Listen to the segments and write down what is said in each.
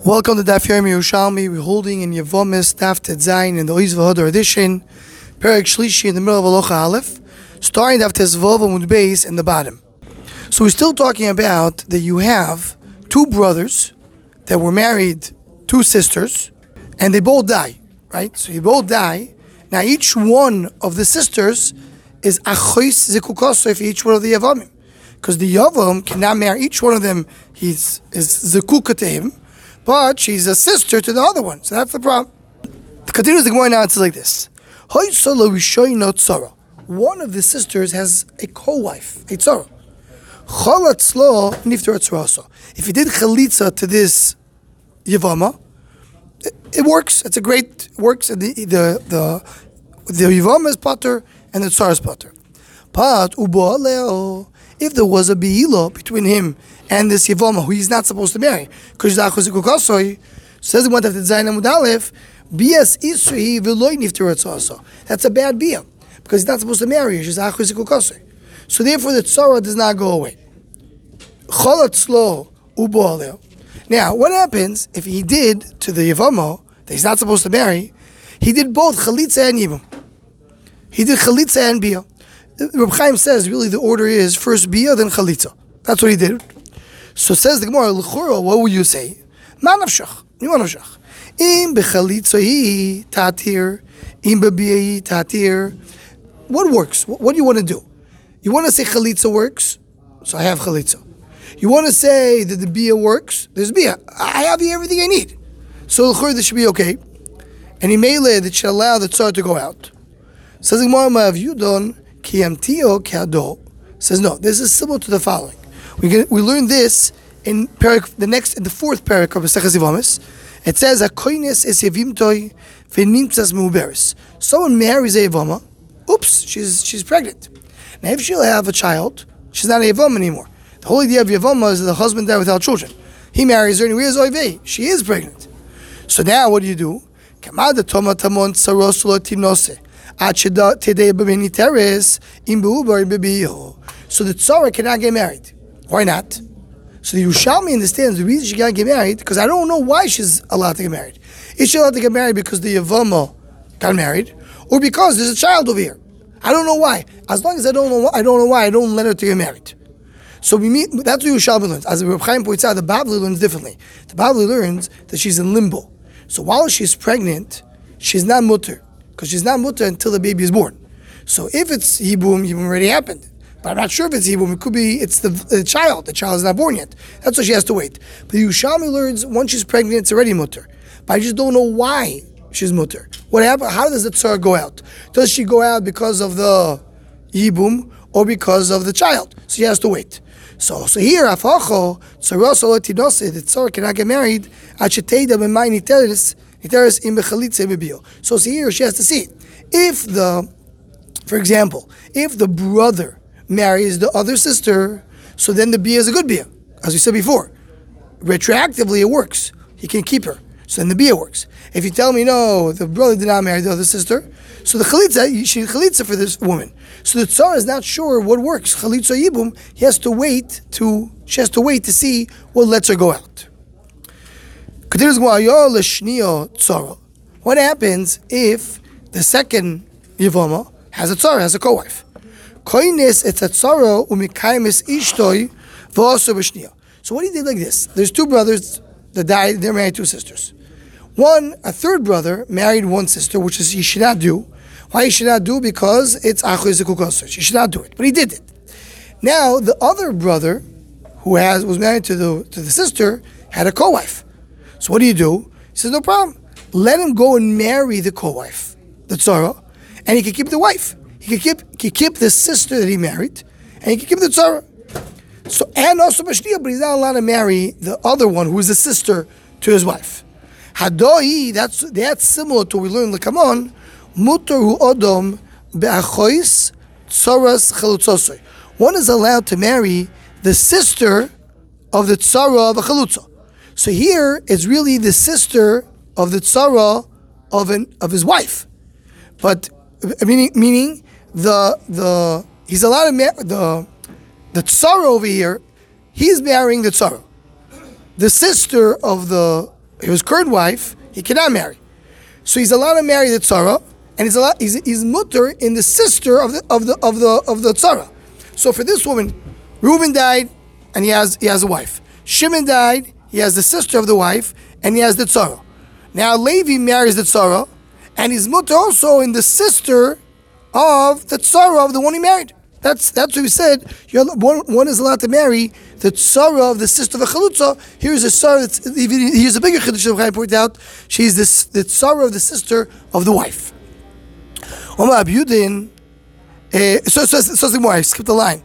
Welcome to Daf Yomi Yerushalmi. We're holding in Yevomis Daf Tet Zayin in the Oiz V'Hodor edition, Perek Shlishi in the middle of Aloha Aleph, starting Daf Tes Vov Amud Beis in the bottom. So we're still talking about that you have two brothers that were married, two sisters, and they both die, right? So you both die. Now each one of the sisters is Achois Zikukoso for each one of the Yavamim, because the Yavam cannot marry each one of them. Is Zikuka to him, but she's a sister to the other one, so that's the problem. The continues the Gemara now. It's like this: one of the sisters has a co-wife, a tzara. If you did chalitza to this yavama, it works. It's a great works. The yavama is pater and the tzara is pater. But if there was a beila between him and this Yavama, who he's not supposed to marry, because says the one that Zayin Amud Aleph, bias isri v'loy nifter also. That's a bad bia, because he's not supposed to marry her. So therefore, the tzara does not go away. Now, what happens if he did to the Yavama that he's not supposed to marry? He did both chalitza and yibum. He did chalitza and bia. Reb Chaim says really the order is first bia then chalitza. That's what he did. So says the Gemara, what would you say? Ma nafshach, nima nafshach. Im bechalitza hi tatir, im bebia hi tatir. What works? What do you want to do? You want to say chalitza works, so I have chalitza. You want to say that the bia works, there's bia. I have here everything I need. So this should be okay. And he mele that should allow the tzar to go out. Says the Gemara, have you done? Says no. This is similar to the following. We learn this in the fourth parak of Masechtas Yevamos. It says "Hakoines es yevimtoi v'nimtzas meuberes." Someone marries a yevama. Oops, she's pregnant. Now, if she'll have a child, she's not a yevama anymore. The whole idea of yevama is that the husband died without children. He marries her, and where's oivei? She is pregnant. So now, what do you do? Kamada toma tamon tsaros lo tinose. So the tzara cannot get married. Why not? So the Yerushalmi understands the reason she can't get married, because I don't know why she's allowed to get married. Is she allowed to get married because the Yavama got married, or because there's a child over here? I don't know why. As long as I don't know why, I don't let her to get married. So that's what Yerushalmi learns. As Reb Chaim points out, the Bavli learns differently. The Bavli learns that she's in limbo. So while she's pregnant, she's not mutter. Because she's not mutter until the baby is born. So if it's Yibum already happened. But I'm not sure if it's Yibum. It could be it's the child. The child is not born yet. That's why she has to wait. But Yerushalmi learns once she's pregnant, it's already mutter. But I just don't know why she's mutter. What happened? How does the tzara go out? Does she go out because of the Yibum or because of the child? So she has to wait. So here, Afacho, tzara solotinose, the tzara cannot get married. Acheteda b'may niteres. So here she has to see for example, if the brother marries the other sister, so then the bia is a good bia, as we said before. Retroactively, it works. He can keep her, so then the bia works. If you tell me no, the brother did not marry the other sister, so the chalitza, she need chalitza for this woman. So the tzar is not sure what works. Chalitza yibum, she has to wait to see what lets her go out. What happens if the second Yavama has a tzara, has a co-wife? So what he did like this: there's two brothers that died. They're married to sisters. A third brother married one sister, which is he should not do. Why he should not do? Because it's achois zekukoser. He should not do it, but he did it. Now the other brother, who was married to the sister, had a co-wife. So what do? He says, no problem. Let him go and marry the co-wife, the tzara, and he can keep the wife. He can keep the sister that he married, and he can keep the tzara. So and also b'shniya, but he's not allowed to marry the other one who is a sister to his wife. Hadoi, that's similar to what we learned. L'kamon, mutar hu odom be'achois tzaras chalutzosoi. One is allowed to marry the sister of the tzara of a chalutza. So here it's really the sister of the tzara of his wife, but meaning he's allowed to marry the tzara over here. He's marrying the tzara. The sister of the his current wife, he cannot marry. So he's allowed to marry the tzara, and he's mutter in the sister of the tzara. So for this woman, Reuben died, and he has a wife. Shimon died, he has the sister of the wife, and he has the tzara. Now Levi marries the tzara, and he's mutter also in the sister of the tzara of the one he married. That's what we said. One is allowed to marry the tzara of the sister of a chalutza. Here's a tzara. Here's a bigger chiddush that I pointed out. She's the tzara of the sister of the wife. Omar Abudin. So more. I skipped the line.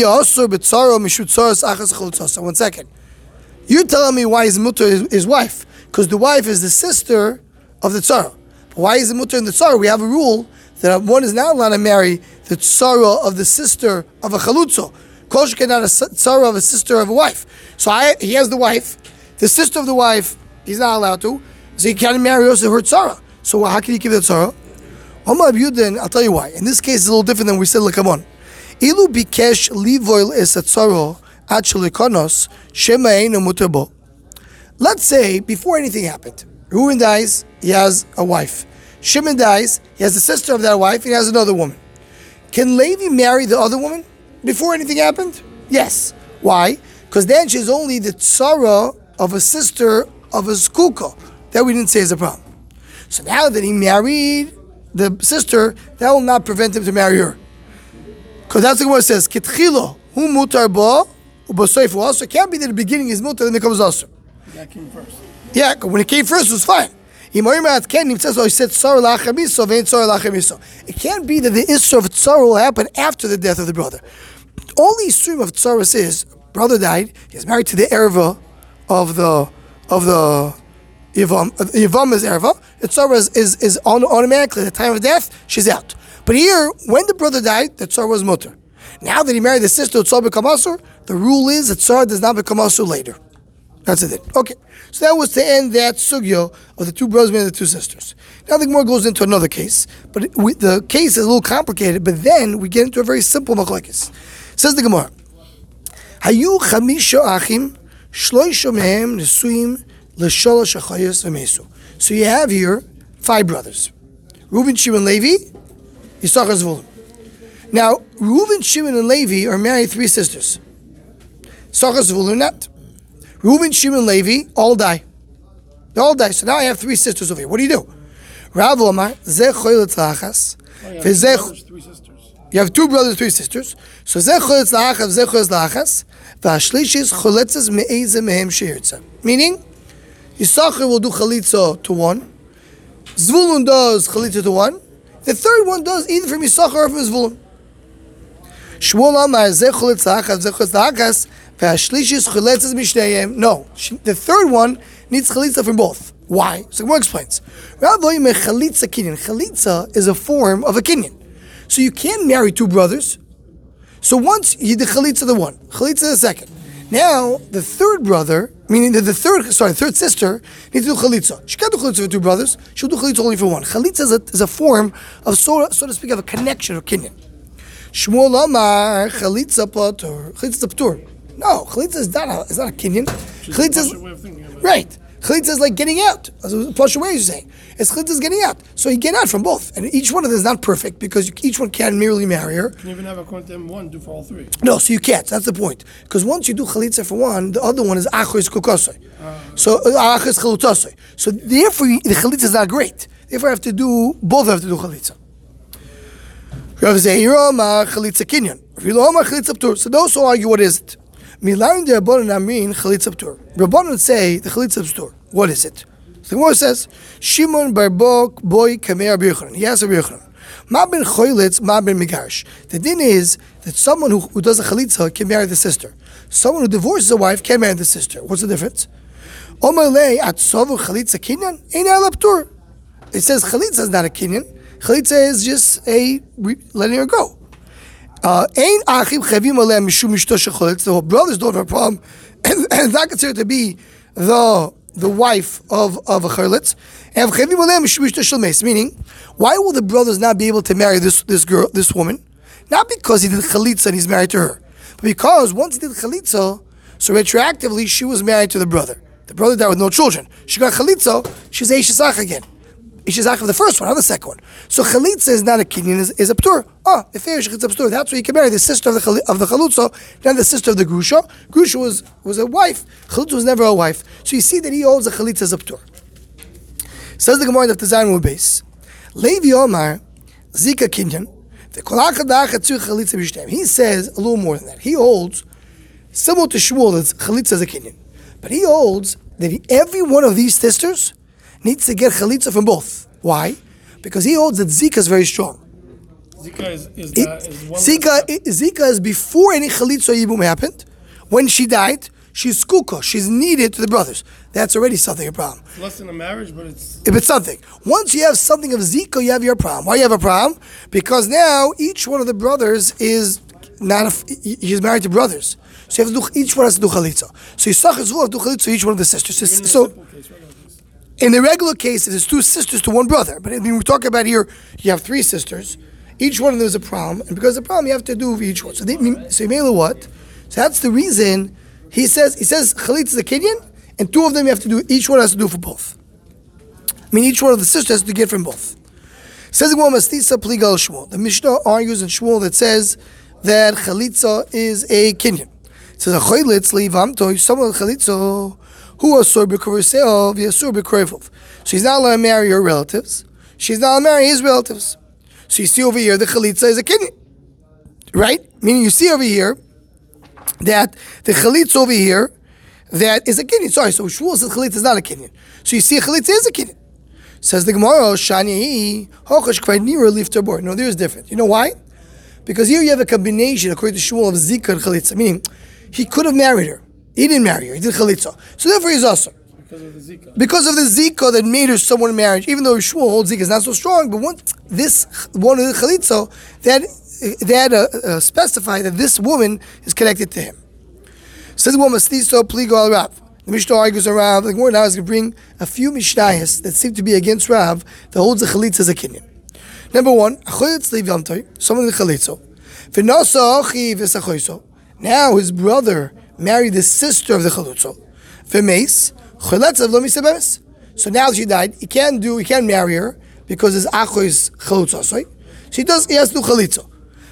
So 1 second. You're telling me why he's mutter his wife? Because the wife is the sister of the tzara. But why is it mutter in the tzara? We have a rule that one is not allowed to marry the tzara of the sister of a chalutzo. Kol sheken not a tzara of a sister of a wife. So he has the wife, the sister of the wife, he's not allowed to. So he can't marry also her tzara. So how can he give the tzara? Omar Abudin, I'll tell you why. In this case, it's a little different than we said. Look, come on. Ilu bikesh livoil es tzara at shalikonos shema eino muter bo. Let's say before anything happened, Reuben dies, he has a wife. Shimon dies, he has the sister of that wife, he has another woman. Can Levi marry the other woman before anything happened? Yes. Why? Because then she's only the tzara of a sister of a skuka. That we didn't say is a problem. So now that he married the sister, that will not prevent him to marry her. Because that's what it says, Kitchilo, hu mutar bo, u'basayfu also. It can't be that the beginning is mutar, then it becomes also. That came first. Yeah, when it came first, it was fine. It can't be that the issue of tzara will happen after the death of the brother. All the issue of tzaras is brother died, he's married to the erva of the Yavam is erva. The tzara is automatically at the time of death, she's out. But here, when the brother died, the tzara was mutter. Now that he married the sister, tzara become asur. The rule is that tzara does not become asur later. That's it. Okay. So that was to end that sugyo of the two brothers and the two sisters. Now the Gemara goes into another case, but the case is a little complicated, but then we get into a very simple machlokes. Says the Gemara, Hayu chamisha achim, shloisha mehem nesuim l'sholosh achayos v'mesu. So you have here 5 brothers. Reuben, Shimon, Levi, Yisachar, Zvulun. Now, Reuben, Shimon, and Levi are married 3 sisters. Yisachar, Zvulun not. Reuben, Shimon, Levi all die. They all die. So now I have 3 sisters over here. What do you do? Rav Omar, Zeh choylet lachas. You have 2 brothers, 3 sisters. So Zeh choylet lachas, Zeh choylet lachas. V'ashlishis choletzes me'eze mehem sheirtza. Meaning, Yisachar will do chalitza to 1. Zvulun does chalitza to 1. The third one does either from Yisachar or from Zvulun. Shmuel Amar, Zeh choylet lachas, Zeh choylet lachas. No, the third one needs chalitza from both. Why? So Gemara explains. Chalitza is a form of a kinyan. So you can't marry 2 brothers. So once you did chalitza the one, chalitza the second. Now the third brother, meaning the third sister, needs to do chalitza. She can't do chalitza for 2 brothers. She'll do chalitza only for 1. Chalitza is a form of so to speak of a connection of kinyan. Shmuel Amar chalitza patur. Chalitza patur. No, chalitza is not a kinyan. Chalitza is right. Chalitza is like getting out. As a plush way, you're saying. It's chalitza is getting out. So you get out from both, and each one of them is not perfect because each one can't merely marry her. You can even have a quantum one do for all 3. No, so you can't. That's the point. Because once you do chalitza for one, the other one is achos kukosoi. So achos chalutasoi. So therefore, the chalitza is not great. Therefore, I have to do both. Have to do chalitza. Rav Zeira ma chalitza kinyan. Rav ma chalitza ptur. So those who argue, what is it? Milarim de Rabbanan Amrin chalitza ptur. Rabbanan say the chalitza ptur. What is it? So the Gemara says Shimon bar Bok boy kamei Rabbi Yochanan. He asked Rabbi Yochanan, Ma ben choylitz, ma ben megarish. The din is that someone who does a chalitza can marry the sister. Someone who divorces a wife can marry the sister. What's the difference? Omar lei atzovu chalitza kinyan ein ala ptur. It says chalitza is not a kinyan. Chalitza is just a letting her go. The brothers don't have a problem, and it's not considered to be the wife of a chalitz. Meaning, why will the brothers not be able to marry this girl, this woman? Not because he did chalitza and he's married to her, but because once he did chalitza, so retroactively she was married to the brother. The brother died with no children. She got chalitza. She's Eishazach again. Eishazach of the first one, not the second one. So chalitza is not a kinyan, is a ptur. Oh, if it's a ptur, that's why you can marry the sister of the chalutza, not the sister of the grusha. Grusha was a wife. Chalutza was never a wife. So you see that he holds a chalitza as a ptur. Says the Gemara of the Zayin Mud Beis. Levi Omar Zika kinyan. He says a little more than that. He holds, similar to Shmuel, that chalitza is a kinyan. But he holds that every one of these sisters needs to get chalitza from both. Why? Because he holds that Zika is very strong. Zika is one. Zika is before any chalitza yibum happened. When she died, she's skuka. She's needed to the brothers. That's already something, a problem. It's less than a marriage, but it's... If it's something. Once you have something of Zika, you have your problem. Why you have a problem? Because now each one of the brothers is not he's married to brothers. So you have to do, each one has to do chalitza. So you have to do chalitza for each one of the sisters. So in the regular case, it is two sisters to one brother. But when we talk about here, you have three sisters. Each one of them is a problem. And because of the problem, you have to do for each one. So you may know what? So that's the reason he says chalitza is a kinyan, and two of them you have to do, each one has to do for both. I mean, each one of the sisters has to get from both. Says the Gemara Mastisa Pligal Shmuel. The Mishnah argues in Shmuel that says that chalitza is a kinyan. It says a choylitz leivamto, someone with chalitza who asur b'kuruseo v'asur b'kurevov. So he's not allowed to marry her relatives. She's not allowed to marry his relatives. So you see over here the chalitza is a kinyan, right? Meaning you see over here that the chalitza over here that is a kinyan. Sorry, so Shmuel says chalitza is not a kinyan. So you see chalitza is a kinyan. Says the Gemara, Shani Hochash Kvaid Nira Lifter Bor. No, there's different. You know why? Because here you have a combination, according to Shmuel, of Zika and Chalitza. Meaning, he could have married her. He didn't marry her. He did Chalitza. So therefore he's also. Because of the Zika. Because of the Zika that made her someone in marriage. Even though Shmuel holds Zika is not so strong, but once this one of the Chalitza, that specify that this woman is connected to him. Says the woman, Stiso Pligo al Rav. The Mishnah argues on Rav. The Gemara now is going to bring a few Mishnayos that seem to be against Rav that holds the Chalitza as a kinyan. Number one, someone in the Chalitza. Now his brother married the sister of the Chalitza. So now she died. He can't marry her because his acho is Chalitza. Right? So he has to do Chalitza.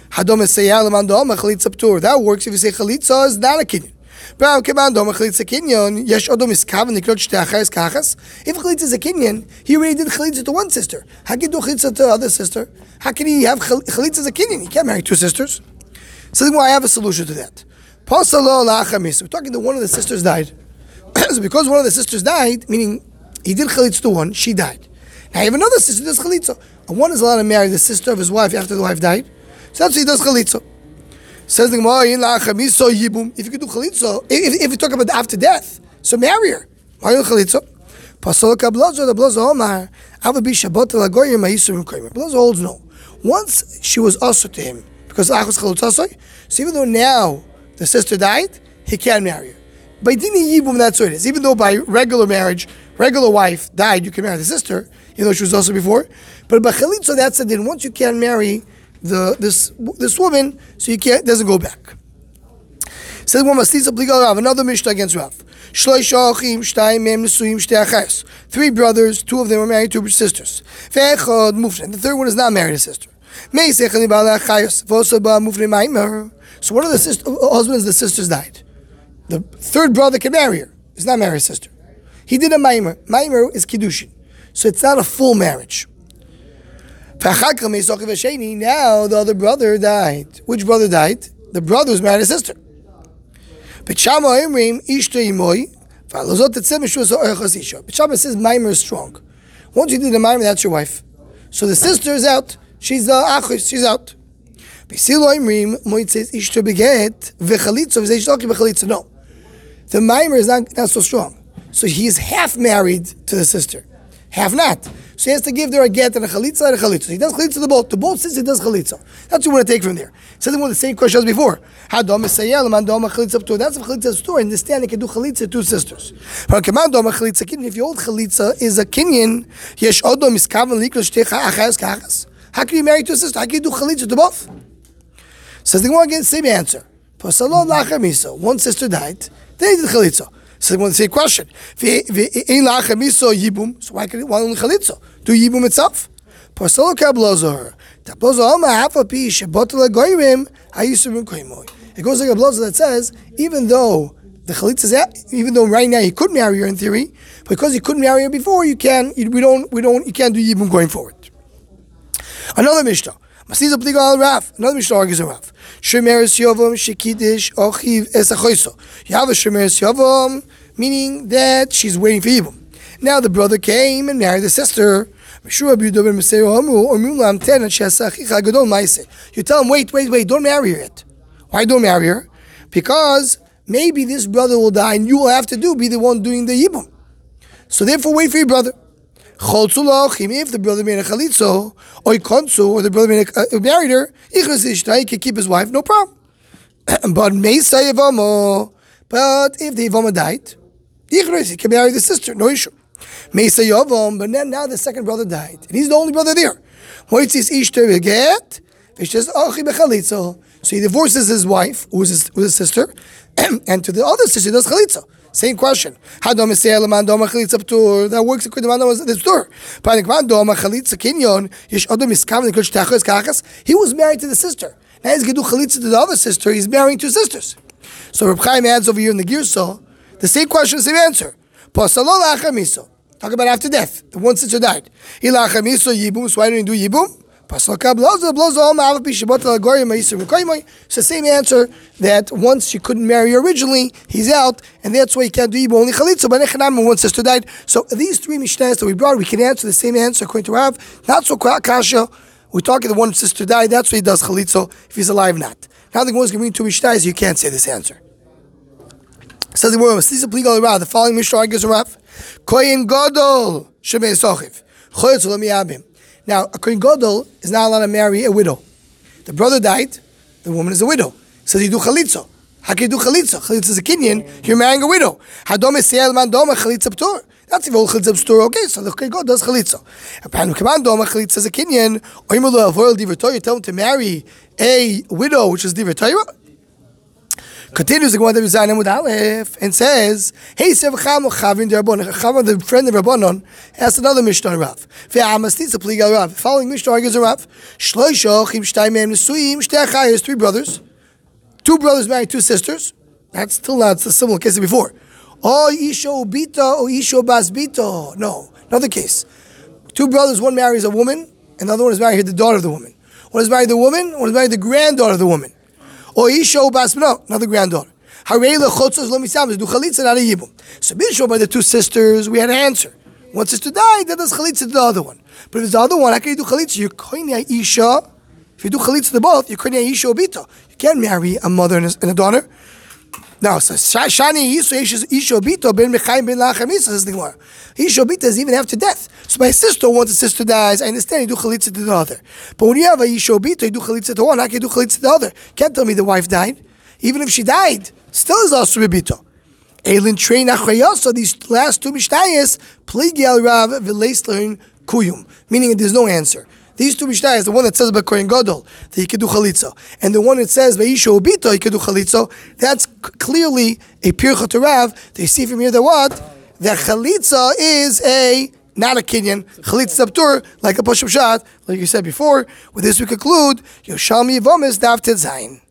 That works if you say Chalitza is not a kinyan. If chalitza is a kinyan, he already did chalitza to one sister. How can he do chalitza to the other sister? How can he have chalitza as a kinyan? He can't marry two sisters. So I have a solution to that. We're talking to one of the sisters died. So because one of the sisters died, meaning he did chalitza to one, she died. Now you have another sister who does chalitza. And one is allowed to marry the sister of his wife after the wife died. So that's why he does chalitza. Says the Gemara, if you could do chalitza, if you talk about after death, so marry her. Why do chalitza? The Blazer holds no. Once she was also to him, because achos chalitza, so even though now the sister died, he can't marry her. By dini yibum, that's what it is. Even though by regular marriage, regular wife died, you can marry the sister, even though she was also before. But by chalitza, that's the din. Once you can't marry this woman, so you can't, doesn't go back. Says one Mastisa Pligal Rav, another Mishnah against Rav. Three brothers, two of them were married to sisters. The third one is not married to a sister. So one of the husbands, the sisters died. The third brother can marry her. He's not married to a sister. He did a maimer. Maimer is kiddushin, so it's not a full marriage. Now the other brother died. Which brother died? The brother who's married a sister. B'Shama says Maimer is strong. Once you did the Maimer, that's your wife. So the sister is out. She's the achos. She's out. No. The Maimer is not so strong. So he is half married to the sister. Half not. So he has to give her a get and a chalitza and a chalitza. He does chalitza to both. To both sisters, he does chalitza. That's what you want to take from there. So then, the same question as before. That's if chalitza is store. Understand, he can do chalitza to two sisters. If your old chalitza is a kinyan, how can you marry two sisters? How can you do chalitza to both? Says the one again, same answer. One sister died. Then he did chalitza. So they want the same question. So why only chalitza? Do yibum itself? It goes like a blazer that says, even though the chalitza is out, even though right now he could marry her in theory, because he couldn't marry her before, you can't do yibum going forward. Another Mishnah. Another Mishnah argues on Rav. Shemeres Yovam Shekidish Ochiv Esachoiso. You have a Shemeres Yovam, meaning that she's waiting for Yibum. Now the brother came and married the sister. You tell him, wait, don't marry her yet. Why don't marry her? Because maybe this brother will die and you will have to be the one doing the Yibum. So therefore wait for your brother. If the brother made a chalitzo, or the brother married her, he can keep his wife, no problem. But if the Yavama died, he can marry the sister, no issue. But now the second brother died, and he's the only brother there. So he divorces his wife, who is his sister, and to the other sister he does chalitza. Same question. That works according to the Torah. He was married to the sister. Now he's going to do chalitza to the other sister. He's marrying two sisters. So Reb Chaim adds over here in the Girsa, the same question, same answer. Talk about after death. The one sister died. So why don't you do yibum? It's the same answer that once she couldn't marry originally, he's out, and that's why you can't do Yibum, only Chalitza, but one sister died. So these three Mishnahs that we brought, we can answer the same answer according to Rav. Not so Kasha. We're talking the one sister died, that's why he does Chalitza, if he's alive, not. Now the Gemara is going to bring two Mishnahs, you can't say this answer. Says the word, the following Mishnah argues Rav. Kohen Gadol Shemei Sochiv. Choyetz Lo Miyabim. Now, a Kohen Gadol is not allowed to marry a widow. The brother died, the woman is a widow. So you do chalitza. How can you do chalitza? Chalitza is a kinyan, you're marrying a widow. Hadom eseyel man doma chalitza p'tor. That's if all chalitza p'tor, okay, so the Kohen Gadol does chalitza. Apparently, command doma chalitza is a kinyan, or you tell him to marry a widow, which is divrei Torah. Continues the Gemara with Aleph and says, "Hey, Sev Chamo Chavin Derabon, Chamo the friend of Rabbanon, asked another Mishnah Rav. Ve'amastitza pliga Rav. Following Mishnah argues Rav. Shloisha chim shtay mehem nesuim shtei achayos, three brothers, two brothers married two sisters. That's still not a similar case as before. Oh, isho bito, or isho bas bito. No, another case. Two brothers, one marries a woman, and the other one is married the daughter of the woman. One is married the woman, one is married the granddaughter of the woman. Or Isho Bas, no, another granddaughter. Harei lechotzos lo misam, do chalitza, not a yibum. So Bishop by the two sisters, we had an answer. One sister died, that does chalitza to the other one. But if it's the other one, how can you do chalitza? You're koinei Isha. If you do chalitza to both, you're koinei Isha bito. You can't marry a mother and a daughter. Now, so Shani Isha bito ben mechayim ben lachamisa, says the Gemara. Isha bito is even after death. So my sister, once the sister dies, I understand you do chalitza to the other. But when you have a Isha bito, you do chalitza to one, how can you do chalitza to the other? Can't tell me the wife died. Even if she died, still is also bito. Elin train achrayos, so these last two mishnayos, pligi al Rav v'leislerin kuyum, meaning there's no answer. These two mishnayos, the one that says about Kohen Gadol that he could do chalitza, and the one that says by Isha bito he could do chalitza, that's clearly a pircha to Rav. They see from here that what? That chalitza is not a kinyan, chalitza abtur, like a push-up shot, like you said before. With this we conclude, Yoshalmi Yivamis Daf Tet Zayin.